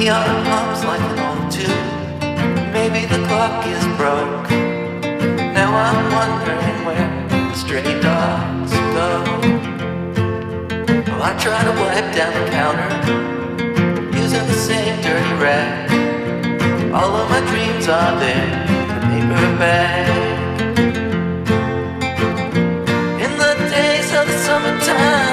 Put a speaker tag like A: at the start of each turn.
A: The autumn hums like an old tune. Maybe the clock is broke. Now I'm wondering where the stray dogs go. Oh, I try to wipe down the counter using the same dirty rag. All of my dreams are there in a paper bag. In the days of the summertime,